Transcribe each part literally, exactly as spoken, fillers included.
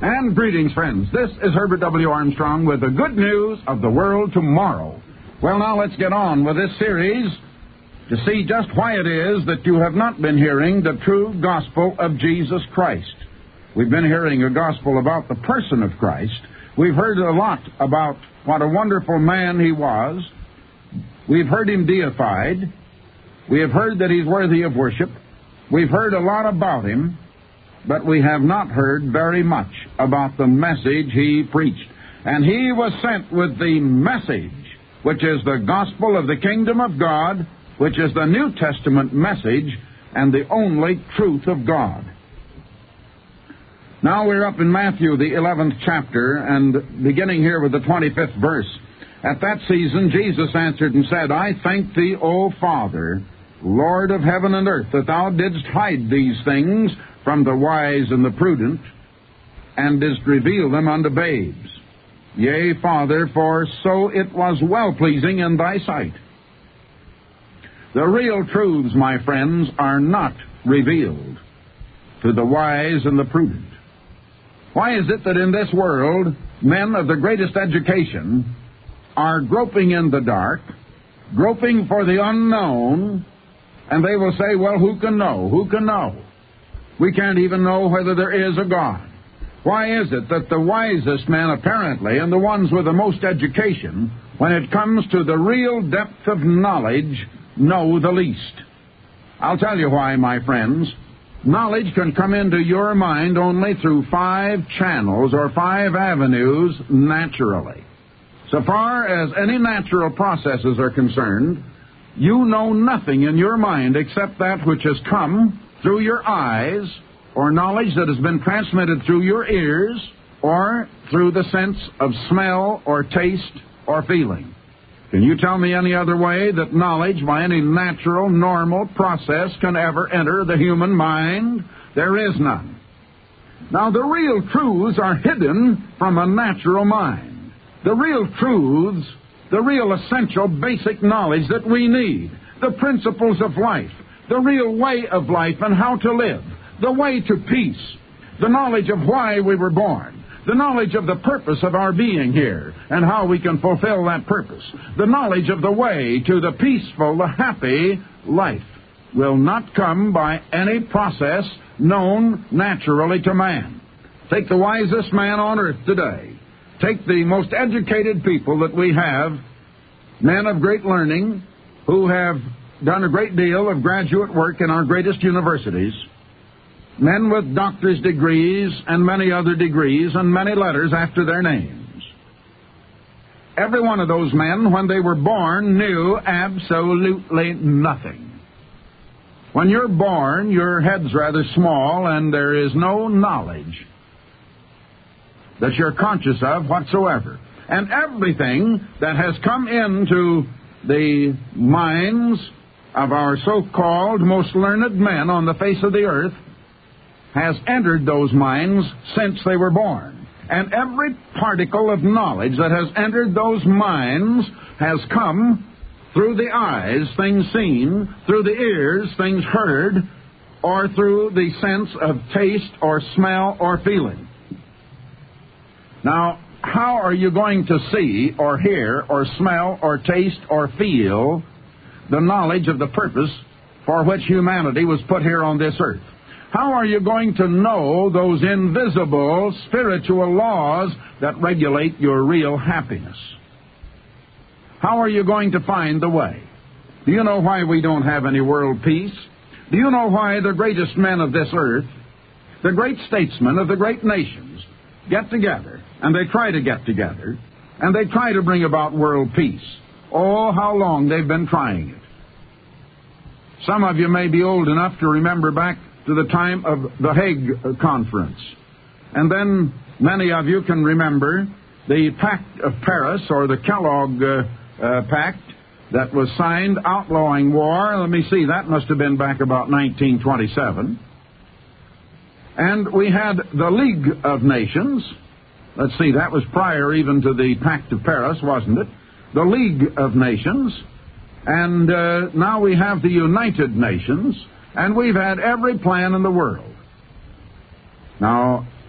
And greetings, friends. This is Herbert W. Armstrong with the good news of the world tomorrow. Well, now let's get on with this series to see just why it is that you have not been hearing the true gospel of Jesus Christ. We've been hearing a gospel about the person of Christ. We've heard a lot about what a wonderful man he was. We've heard him deified. We have heard that he's worthy of worship. We've heard a lot about him. But we have not heard very much about the message he preached. And he was sent with the message, which is the gospel of the kingdom of God, which is the New Testament message and the only truth of God. Now we're up in Matthew, the eleventh chapter, and beginning here with the twenty-fifth verse. At that season Jesus answered and said, I thank thee, O Father, Lord of heaven and earth, that thou didst hide these things from the wise and the prudent, and didst reveal them unto babes. Yea, Father, for so it was well-pleasing in thy sight. The real truths, my friends, are not revealed to the wise and the prudent. Why is it that in this world, men of the greatest education are groping in the dark, groping for the unknown, and they will say, well, who can know? Who can know? We can't even know whether there is a God. Why is it that the wisest men, apparently, and the ones with the most education, when it comes to the real depth of knowledge, know the least? I'll tell you why, my friends. Knowledge can come into your mind only through five channels or five avenues naturally. So far as any natural processes are concerned, you know nothing in your mind except that which has come through your eyes, or knowledge that has been transmitted through your ears, or through the sense of smell or taste or feeling. Can you tell me any other way that knowledge by any natural, normal process can ever enter the human mind? There is none. Now, the real truths are hidden from a natural mind. The real truths, the real essential basic knowledge that we need, the principles of life, the real way of life and how to live, the way to peace, the knowledge of why we were born, the knowledge of the purpose of our being here and how we can fulfill that purpose, the knowledge of the way to the peaceful, the happy life will not come by any process known naturally to man. Take the wisest man on earth today. Take the most educated people that we have, men of great learning who have done a great deal of graduate work in our greatest universities, men with doctor's degrees and many other degrees and many letters after their names. Every one of those men, when they were born, knew absolutely nothing. When you're born, your head's rather small and there is no knowledge that you're conscious of whatsoever. And everything that has come into the minds of our so-called most learned men on the face of the earth has entered those minds since they were born. And every particle of knowledge that has entered those minds has come through the eyes, things seen, through the ears, things heard, or through the sense of taste or smell or feeling. Now, how are you going to see or hear or smell or taste or feel the knowledge of the purpose for which humanity was put here on this earth? How are you going to know those invisible spiritual laws that regulate your real happiness? How are you going to find the way? Do you know why we don't have any world peace? Do you know why the greatest men of this earth, the great statesmen of the great nations, get together, and they try to get together, and they try to bring about world peace? Oh, how long they've been trying it. Some of you may be old enough to remember back to the time of the Hague Conference. And then many of you can remember the Pact of Paris, or the Kellogg uh, uh, Pact, that was signed outlawing war. Let me see, that must have been back about nineteen twenty-seven. And we had the League of Nations. Let's see, that was prior even to the Pact of Paris, wasn't it? The League of Nations. And uh, now we have the United Nations, and we've had every plan in the world. Now,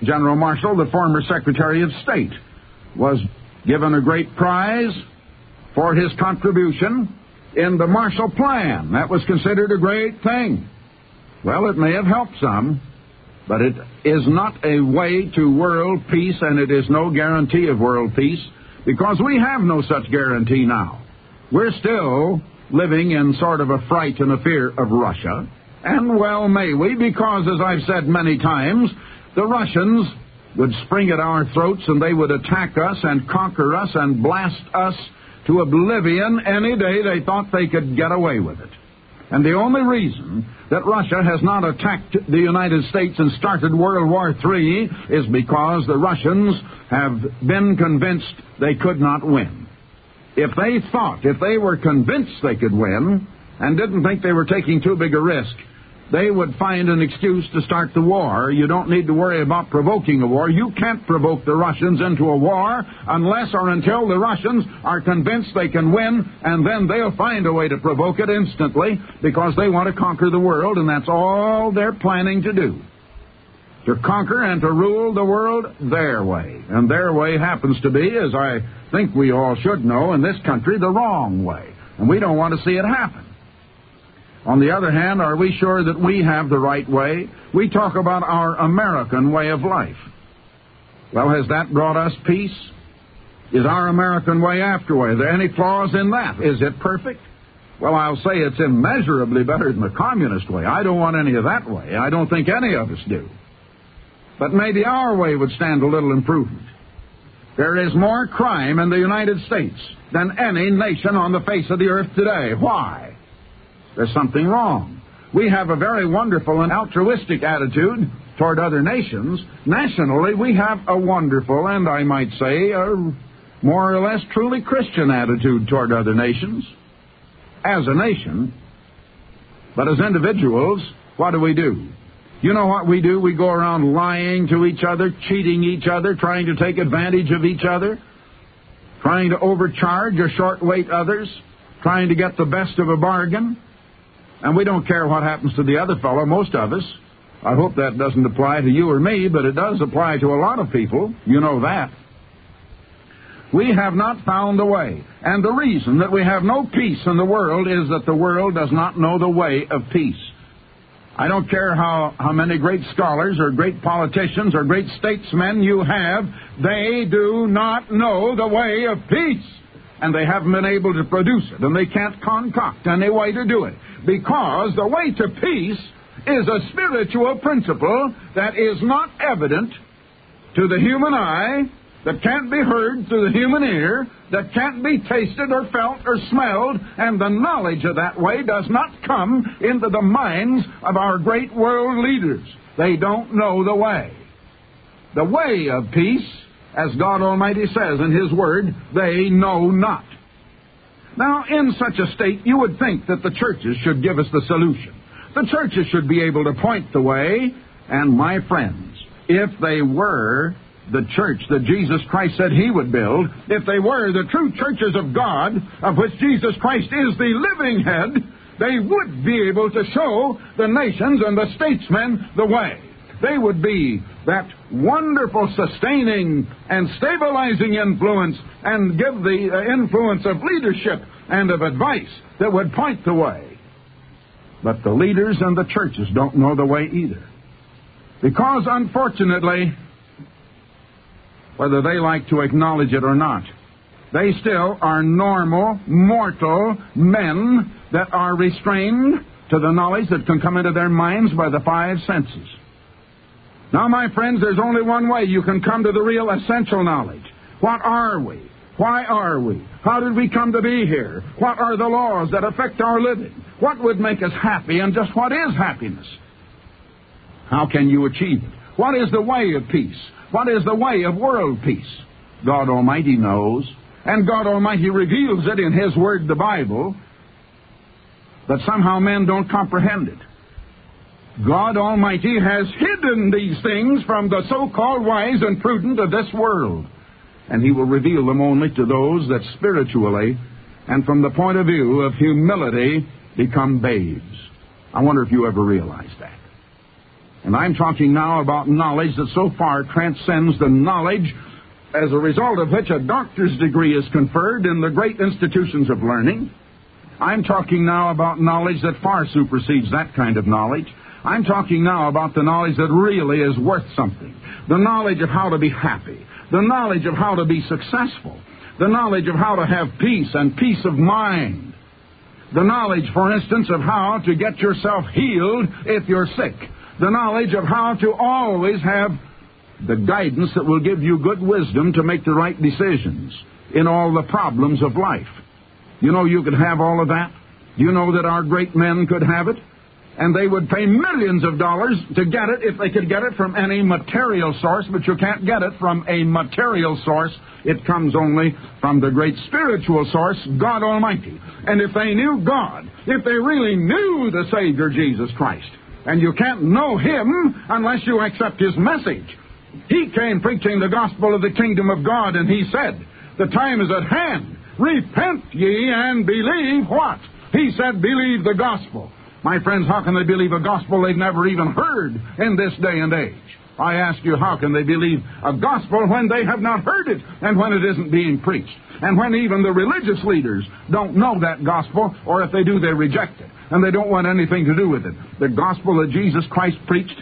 General Marshall, the former Secretary of State, was given a great prize for his contribution in the Marshall Plan. That was considered a great thing. Well, it may have helped some, but it is not a way to world peace, and it is no guarantee of world peace, because we have no such guarantee now. We're still living in sort of a fright and a fear of Russia, and well may we, because, as I've said many times, the Russians would spring at our throats and they would attack us and conquer us and blast us to oblivion any day they thought they could get away with it. And the only reason that Russia has not attacked the United States and started World War Three is because the Russians have been convinced they could not win. If they thought, if they were convinced they could win and didn't think they were taking too big a risk, they would find an excuse to start the war. You don't need to worry about provoking a war. You can't provoke the Russians into a war unless or until the Russians are convinced they can win, and then they'll find a way to provoke it instantly because they want to conquer the world, and that's all they're planning to do. To conquer and to rule the world their way. And their way happens to be, as I think we all should know in this country, the wrong way. And we don't want to see it happen. On the other hand, are we sure that we have the right way? We talk about our American way of life. Well, has that brought us peace? Is our American way after way? Are there any flaws in that? Is it perfect? Well, I'll say it's immeasurably better than the communist way. I don't want any of that way. I don't think any of us do. But maybe our way would stand a little improvement. There is more crime in the United States than any nation on the face of the earth today. Why? There's something wrong. We have a very wonderful and altruistic attitude toward other nations. Nationally, we have a wonderful and, I might say, a more or less truly Christian attitude toward other nations as a nation. But as individuals, what do we do? You know what we do? We go around lying to each other, cheating each other, trying to take advantage of each other, trying to overcharge or short-weight others, trying to get the best of a bargain. And we don't care what happens to the other fellow, most of us. I hope that doesn't apply to you or me, but it does apply to a lot of people. You know that. We have not found a way. And the reason that we have no peace in the world is that the world does not know the way of peace. I don't care how, how many great scholars or great politicians or great statesmen you have, they do not know the way of peace. And they haven't been able to produce it, and they can't concoct any way to do it. Because the way to peace is a spiritual principle that is not evident to the human eye, that can't be heard through the human ear, that can't be tasted or felt or smelled, and the knowledge of that way does not come into the minds of our great world leaders. They don't know the way. The way of peace, as God Almighty says in His Word, they know not. Now, in such a state, you would think that the churches should give us the solution. The churches should be able to point the way, and my friends, if they were the church that Jesus Christ said He would build, if they were the true churches of God, of which Jesus Christ is the living head, they would be able to show the nations and the statesmen the way. They would be that wonderful sustaining and stabilizing influence and give the influence of leadership and of advice that would point the way. But the leaders and the churches don't know the way either. Because, unfortunately, whether they like to acknowledge it or not, they still are normal, mortal men that are restrained to the knowledge that can come into their minds by the five senses. Now, my friends, there's only one way you can come to the real essential knowledge. What are we? Why are we? How did we come to be here? What are the laws that affect our living? What would make us happy, and just what is happiness? How can you achieve it? What is the way of peace? What is the way of world peace? God Almighty knows, and God Almighty reveals it in His Word, the Bible, but somehow men don't comprehend it. God Almighty has hidden these things from the so-called wise and prudent of this world, and He will reveal them only to those that spiritually and from the point of view of humility become babes. I wonder if you ever realize that. And I'm talking now about knowledge that so far transcends the knowledge as a result of which a doctor's degree is conferred in the great institutions of learning. I'm talking now about knowledge that far supersedes that kind of knowledge. I'm talking now about the knowledge that really is worth something. The knowledge of how to be happy. The knowledge of how to be successful. The knowledge of how to have peace and peace of mind. The knowledge, for instance, of how to get yourself healed if you're sick. The knowledge of how to always have the guidance that will give you good wisdom to make the right decisions in all the problems of life. You know you could have all of that? Do you know that our great men could have it? And they would pay millions of dollars to get it if they could get it from any material source, but you can't get it from a material source. It comes only from the great spiritual source, God Almighty. And if they knew God, if they really knew the Savior, Jesus Christ, and you can't know Him unless you accept His message. He came preaching the gospel of the kingdom of God, and He said, the time is at hand. Repent ye and believe what? He said, believe the gospel. My friends, how can they believe a gospel they've never even heard in this day and age? I ask you, how can they believe a gospel when they have not heard it and when it isn't being preached? And when even the religious leaders don't know that gospel, or if they do, they reject it, and they don't want anything to do with it. The gospel that Jesus Christ preached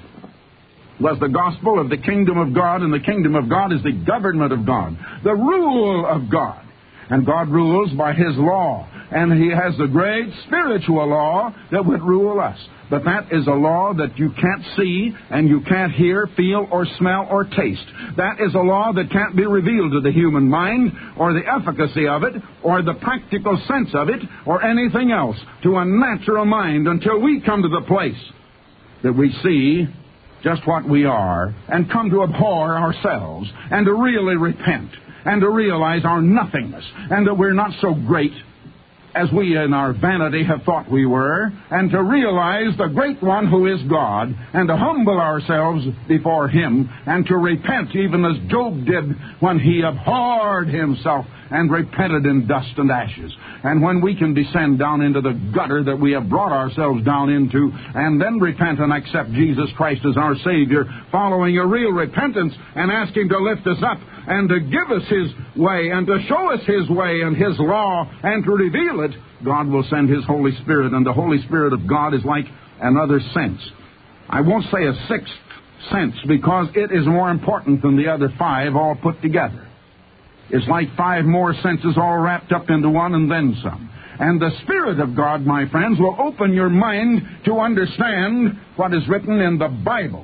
was the gospel of the kingdom of God, and the kingdom of God is the government of God, the rule of God. And God rules by His law. And He has the great spiritual law that would rule us. But that is a law that you can't see, and you can't hear, feel, or smell, or taste. That is a law that can't be revealed to the human mind, or the efficacy of it, or the practical sense of it, or anything else to a natural mind until we come to the place that we see just what we are and come to abhor ourselves and to really repent and to realize our nothingness and that we're not so great as we in our vanity have thought we were, and to realize the great one who is God, and to humble ourselves before Him, and to repent even as Job did when he abhorred himself and repented in dust and ashes. And when we can descend down into the gutter that we have brought ourselves down into, and then repent and accept Jesus Christ as our Savior, following a real repentance, and ask Him to lift us up, and to give us His way, and to show us His way and His law, and to reveal it, God will send His Holy Spirit. And the Holy Spirit of God is like another sense. I won't say a sixth sense, because it is more important than the other five all put together. It's like five more senses all wrapped up into one and then some. And the Spirit of God, my friends, will open your mind to understand what is written in the Bible.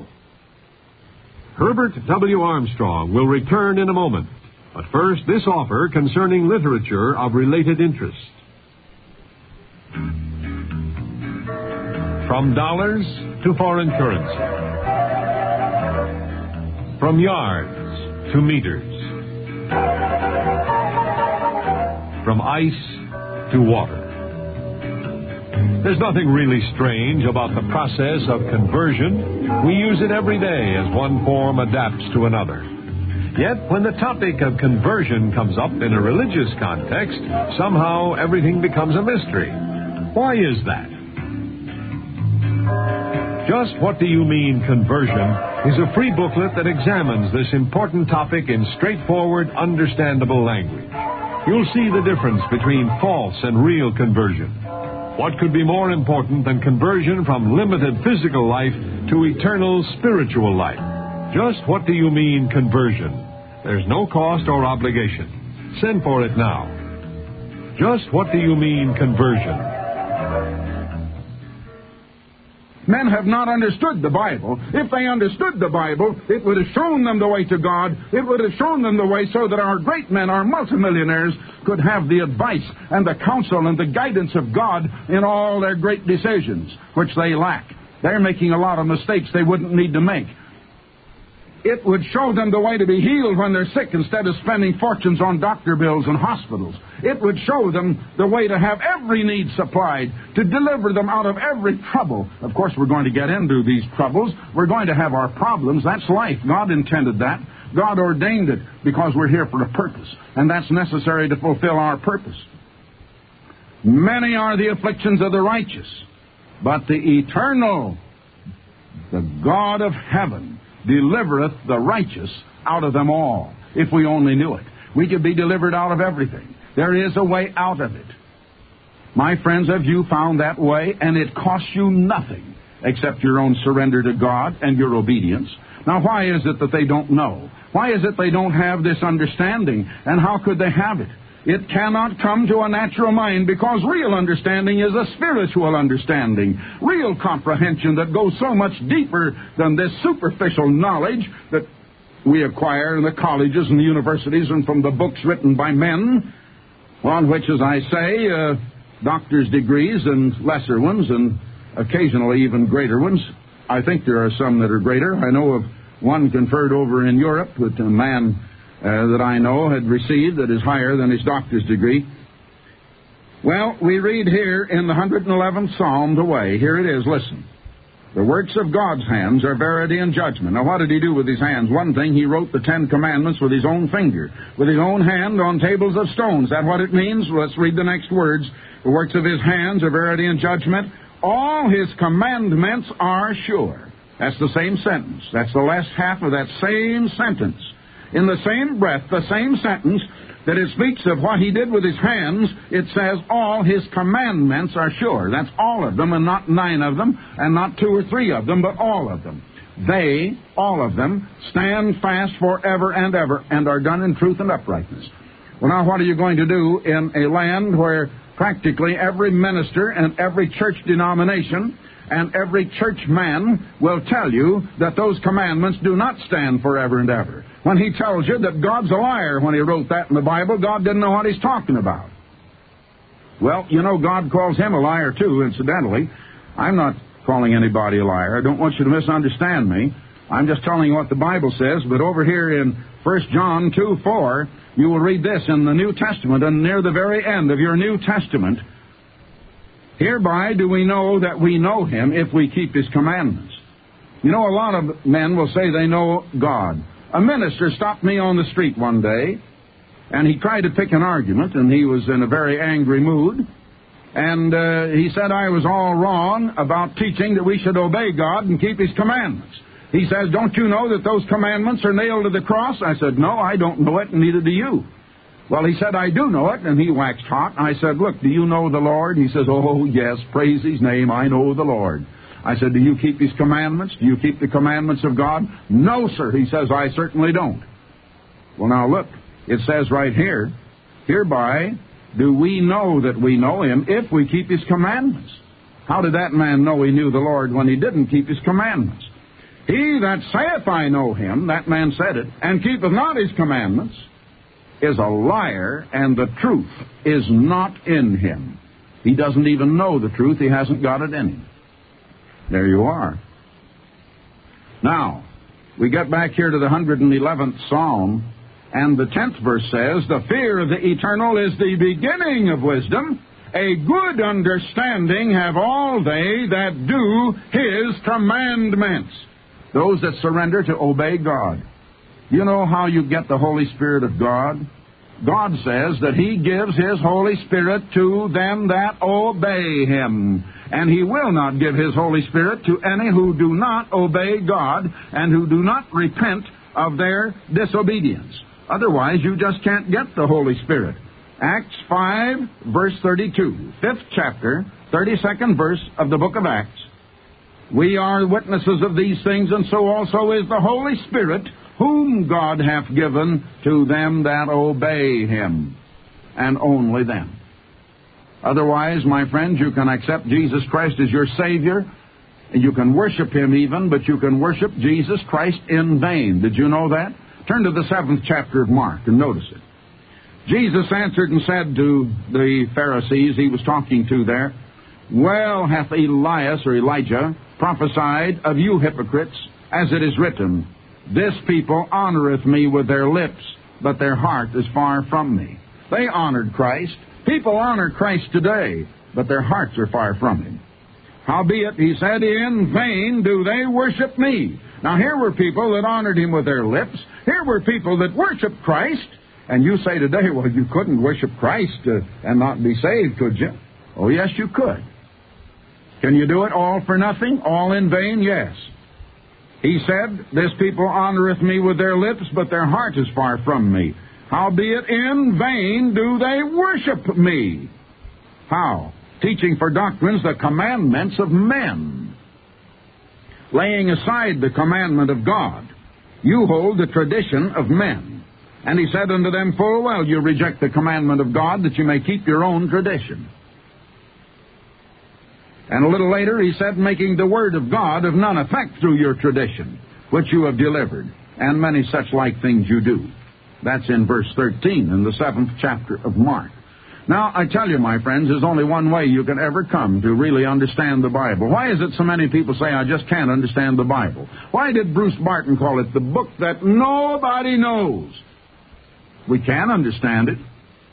Herbert W. Armstrong will return in a moment. But first, this offer concerning literature of related interest. From dollars to foreign currency. From yards to meters. From ice to water. There's nothing really strange about the process of conversion. We use it every day as one form adapts to another. Yet, when the topic of conversion comes up in a religious context, somehow everything becomes a mystery. Why is that? Just What Do You Mean, Conversion is a free booklet that examines this important topic in straightforward, understandable language. You'll see the difference between false and real conversion. What could be more important than conversion from limited physical life to eternal spiritual life? Just What Do You Mean, Conversion? There's no cost or obligation. Send for it now. Just What Do You Mean, Conversion? Men have not understood the Bible. If they understood the Bible, it would have shown them the way to God. It would have shown them the way so that our great men, our multimillionaires, could have the advice and the counsel and the guidance of God in all their great decisions, which they lack. They're making a lot of mistakes they wouldn't need to make. It would show them the way to be healed when they're sick instead of spending fortunes on doctor bills and hospitals. It would show them the way to have every need supplied, to deliver them out of every trouble. Of course, we're going to get into these troubles. We're going to have our problems. That's life. God intended that. God ordained it because we're here for a purpose, and that's necessary to fulfill our purpose. Many are the afflictions of the righteous, but the eternal The God of heaven delivereth the righteous out of them all. If we only knew it, we could be delivered out of everything. There is a way out of it. My friends, have you found that way? And it costs you nothing except your own surrender to God and your obedience. Now, why is it that they don't know? Why is it they don't have this understanding? And how could they have it? It cannot come to a natural mind, because real understanding is a spiritual understanding. Real comprehension that goes so much deeper than this superficial knowledge that we acquire in the colleges and the universities and from the books written by men, on which, as I say, uh, doctor's degrees and lesser ones and occasionally even greater ones. I think there are some that are greater. I know of one conferred over in Europe that a man uh, that I know had received that is higher than his doctor's degree. Well, we read here in the one hundred eleventh Psalm the way. Here it is, listen. The works of God's hands are verity and judgment. Now, what did he do with his hands? One thing, he wrote the Ten Commandments with his own finger, with his own hand on tables of stone. Is that what it means? Let's read the next words. The works of his hands are verity and judgment. All his commandments are sure. That's the same sentence. That's the last half of that same sentence. In the same breath, the same sentence that it speaks of what he did with his hands, it says all his commandments are sure. That's all of them, and not nine of them, and not two or three of them, but all of them. They, all of them, stand fast forever and ever, and are done in truth and uprightness. Well, now, what are you going to do in a land where practically every minister and every church denomination and every church man will tell you that those commandments do not stand forever and ever? When he tells you that God's a liar when he wrote that in the Bible, God didn't know what he's talking about. Well, you know, God calls him a liar too, incidentally. I'm not calling anybody a liar. I don't want you to misunderstand me. I'm just telling you what the Bible says. But over here in First John two four, you will read this in the New Testament, and near the very end of your New Testament, hereby do we know that we know him if we keep his commandments. You know, a lot of men will say they know God. A minister stopped me on the street one day, and he tried to pick an argument, and he was in a very angry mood. And uh, he said I was all wrong about teaching that we should obey God and keep his commandments. He says, don't you know that those commandments are nailed to the cross? I said, no, I don't know it, and neither do you. Well, he said, I do know it, and he waxed hot. I said, look, do you know the Lord? He says, oh, yes, praise his name, I know the Lord. I said, do you keep his commandments? Do you keep the commandments of God? No, sir. He says, I certainly don't. Well, now look, it says right here, hereby do we know that we know him if we keep his commandments. How did that man know he knew the Lord when he didn't keep his commandments? He that saith I know him, that man said it, and keepeth not his commandments, is a liar, and the truth is not in him. He doesn't even know the truth. He hasn't got it in him. There you are. Now, we get back here to the one hundred eleventh Psalm, and the tenth verse says, the fear of the eternal is the beginning of wisdom. A good understanding have all they that do his commandments. Those that surrender to obey God. You know how you get the Holy Spirit of God? God says that he gives his Holy Spirit to them that obey him. And he will not give his Holy Spirit to any who do not obey God and who do not repent of their disobedience. Otherwise, you just can't get the Holy Spirit. Acts five, verse thirty-two, fifth chapter, thirty-second verse of the book of Acts. We are witnesses of these things, and so also is the Holy Spirit, whom God hath given to them that obey him, and only them. Otherwise, my friends, you can accept Jesus Christ as your Savior, and you can worship him even, but you can worship Jesus Christ in vain. Did you know that? Turn to the seventh chapter of Mark and notice it. Jesus answered and said to the Pharisees he was talking to there, well hath Elias, or Elijah, prophesied of you hypocrites, as it is written, this people honoreth me with their lips, but their heart is far from me. They honored Christ. People honor Christ today, but their hearts are far from him. Howbeit, he said, in vain do they worship me. Now, here were people that honored him with their lips. Here were people that worshiped Christ. And you say today, well, you couldn't worship Christ uh, and not be saved, could you? Oh, yes, you could. Can you do it all for nothing? All in vain? Yes. He said, "This people honoreth me with their lips, but their heart is far from me. Howbeit in vain do they worship me." How? Teaching for doctrines the commandments of men, laying aside the commandment of God. You hold the tradition of men. And he said unto them, "Full well you reject the commandment of God, that you may keep your own tradition." And a little later he said, "Making the word of God of none effect through your tradition, which you have delivered, and many such like things you do." That's in verse thirteen in the seventh chapter of Mark. Now, I tell you, my friends, there's only one way you can ever come to really understand the Bible. Why is it so many people say, "I just can't understand the Bible"? Why did Bruce Barton call it the book that nobody knows? We can understand it,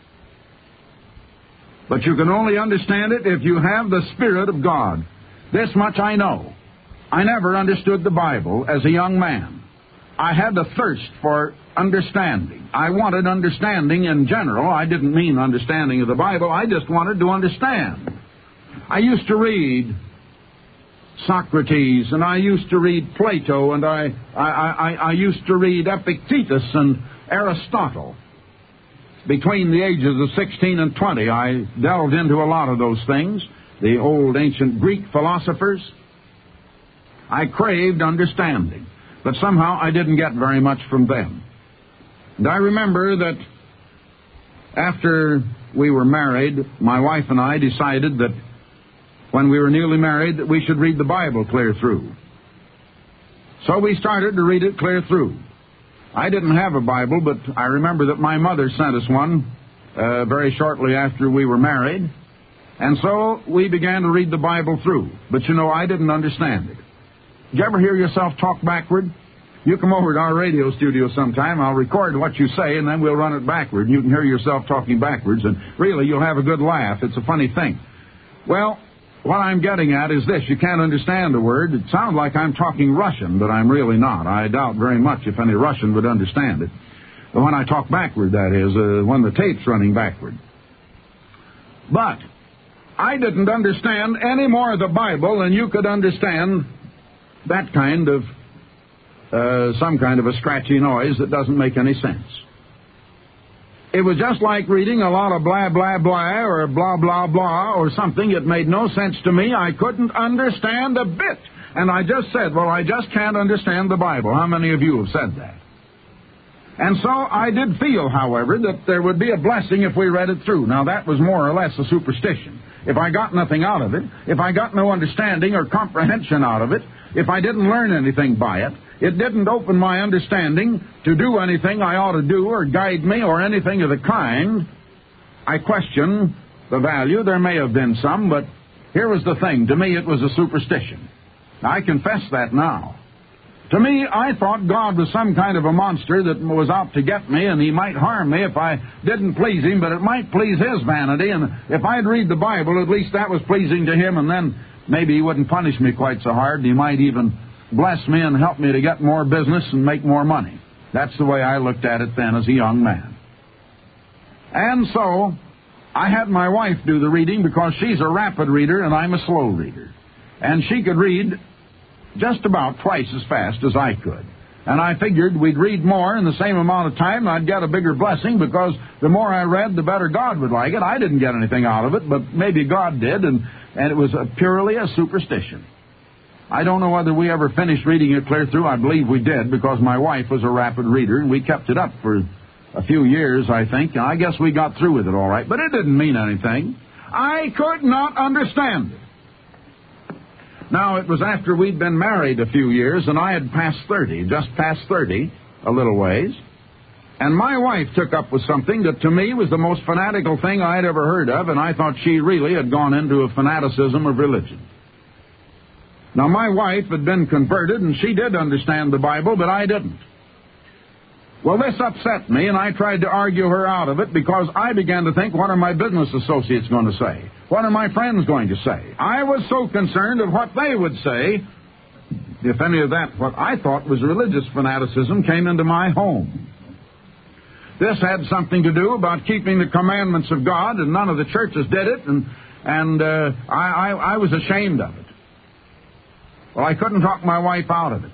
but you can only understand it if you have the Spirit of God. This much I know. I never understood the Bible as a young man. I had a thirst for understanding. I wanted understanding in general. I didn't mean understanding of the Bible. I just wanted to understand. I used to read Socrates, and I used to read Plato, and I, I, I, I used to read Epictetus and Aristotle. Between the ages of sixteen and twenty, I delved into a lot of those things, the old ancient Greek philosophers. I craved understanding, but somehow I didn't get very much from them. And I remember that after we were married, my wife and I decided that when we were newly married, that we should read the Bible clear through. So we started to read it clear through. I didn't have a Bible, but I remember that my mother sent us one uh, very shortly after we were married. And so we began to read the Bible through. But you know, I didn't understand it. Did you ever hear yourself talk backward? You come over to our radio studio sometime, I'll record what you say, and then we'll run it backward. You can hear yourself talking backwards, and really you'll have a good laugh. It's a funny thing. Well, what I'm getting at is this. You can't understand the word. It sounds like I'm talking Russian, but I'm really not. I doubt very much if any Russian would understand it. But when I talk backward, that is, uh, when the tape's running backward. But I didn't understand any more of the Bible than you could understand that kind of, uh, some kind of a scratchy noise that doesn't make any sense. It was just like reading a lot of blah, blah, blah, or blah, blah, blah, or something. It made no sense to me. I couldn't understand a bit. And I just said, well, I just can't understand the Bible. How many of you have said that? And so I did feel, however, that there would be a blessing if we read it through. Now, that was more or less a superstition. If I got nothing out of it, if I got no understanding or comprehension out of it, if I didn't learn anything by it, it didn't open my understanding to do anything I ought to do or guide me or anything of the kind, I question the value. There may have been some, but here was the thing. To me, it was a superstition. I confess that now. To me, I thought God was some kind of a monster that was out to get me, and he might harm me if I didn't please him, but it might please his vanity, and if I'd read the Bible, at least that was pleasing to him, and then maybe he wouldn't punish me quite so hard, and he might even bless me and help me to get more business and make more money. That's the way I looked at it then as a young man. And so, I had my wife do the reading because she's a rapid reader and I'm a slow reader. And she could read just about twice as fast as I could. And I figured we'd read more in the same amount of time and I'd get a bigger blessing because the more I read, the better God would like it. I didn't get anything out of it, but maybe God did, and, and it was a, purely a superstition. I don't know whether we ever finished reading it clear through. I believe we did because my wife was a rapid reader, and we kept it up for a few years, I think. And I guess we got through with it all right, but it didn't mean anything. I could not understand it. Now, it was after we'd been married a few years, and I had passed thirty, just past thirty, a little ways. And my wife took up with something that to me was the most fanatical thing I had ever heard of, and I thought she really had gone into a fanaticism of religion. Now, my wife had been converted, and she did understand the Bible, but I didn't. Well, this upset me, and I tried to argue her out of it because I began to think, what are my business associates going to say? What are my friends going to say? I was so concerned of what they would say if any of that, what I thought was religious fanaticism, came into my home. This had something to do about keeping the commandments of God, and none of the churches did it, and, and uh, I, I, I was ashamed of it. Well, I couldn't talk my wife out of it.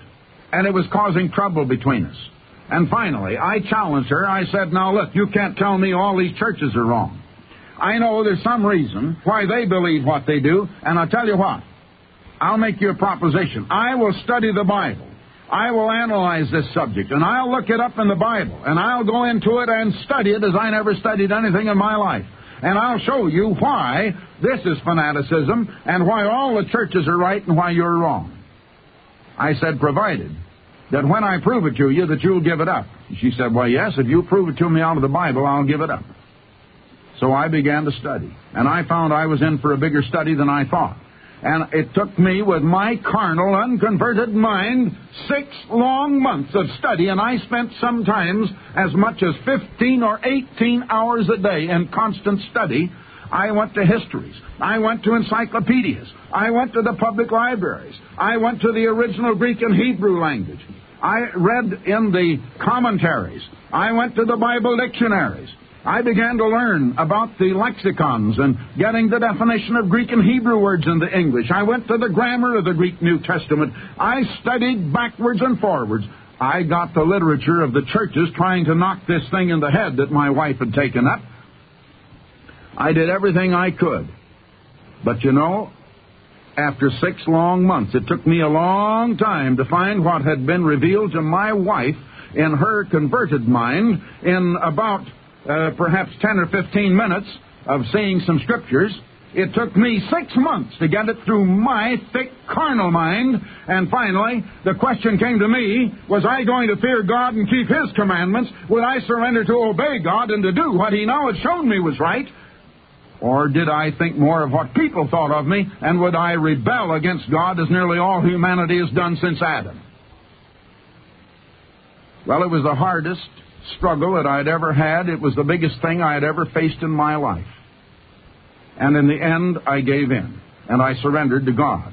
and it was causing trouble between us. And finally, I challenged her. I said, now look, you can't tell me all these churches are wrong. I know there's some reason why they believe what they do, and I'll tell you what, I'll make you a proposition. I will study the Bible. I will analyze this subject, and I'll look it up in the Bible, and I'll go into it and study it as I never studied anything in my life. And I'll show you why this is fanaticism and why all the churches are right and why you're wrong. I said, provided that when I prove it to you, that you'll give it up. She said, well, yes, if you prove it to me out of the Bible, I'll give it up. So I began to study, and I found I was in for a bigger study than I thought. And it took me, with my carnal, unconverted mind, six long months of study, and I spent sometimes as much as fifteen or eighteen hours a day in constant study. I went to histories. I went to encyclopedias. I went to the public libraries. I went to the original Greek and Hebrew language. I read in the commentaries. I went to the Bible dictionaries. I began to learn about the lexicons and getting the definition of Greek and Hebrew words into English. I went to the grammar of the Greek New Testament. I studied backwards and forwards. I got the literature of the churches trying to knock this thing in the head that my wife had taken up. I did everything I could. But you know, after six long months, it took me a long time to find what had been revealed to my wife in her converted mind in about Uh, perhaps ten or fifteen minutes of seeing some scriptures. It took me six months to get it through my thick carnal mind, and finally the question came to me, was I going to fear God and keep His commandments? Would I surrender to obey God and to do what He now had shown me was right? Or did I think more of what people thought of me, and would I rebel against God as nearly all humanity has done since Adam? Well, it was the hardest struggle that I'd ever had. It was the biggest thing I had ever faced in my life. And in the end, I gave in, and I surrendered to God.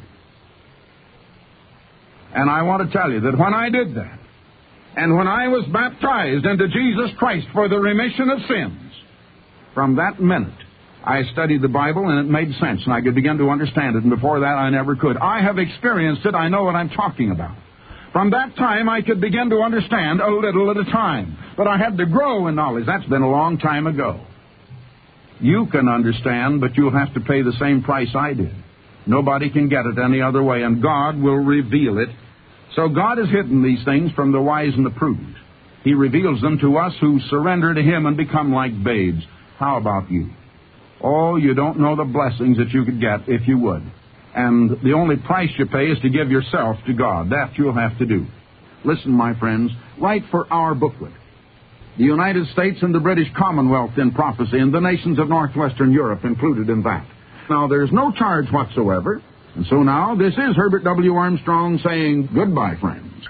And I want to tell you that when I did that, and when I was baptized into Jesus Christ for the remission of sins, from that minute, I studied the Bible, and it made sense, and I could begin to understand it, and before that, I never could. I have experienced it. I know what I'm talking about. From that time, I could begin to understand a little at a time. But I had to grow in knowledge. That's been a long time ago. You can understand, but you'll have to pay the same price I did. Nobody can get it any other way, and God will reveal it. So God has hidden these things from the wise and the prudent. He reveals them to us who surrender to Him and become like babes. How about you? Oh, you don't know the blessings that you could get if you would. And the only price you pay is to give yourself to God. That you'll have to do. Listen, my friends, write for our booklet, The United States and the British Commonwealth in Prophecy, and the nations of northwestern Europe included in that. Now, there's no charge whatsoever. And so now, this is Herbert W. Armstrong saying goodbye, friends.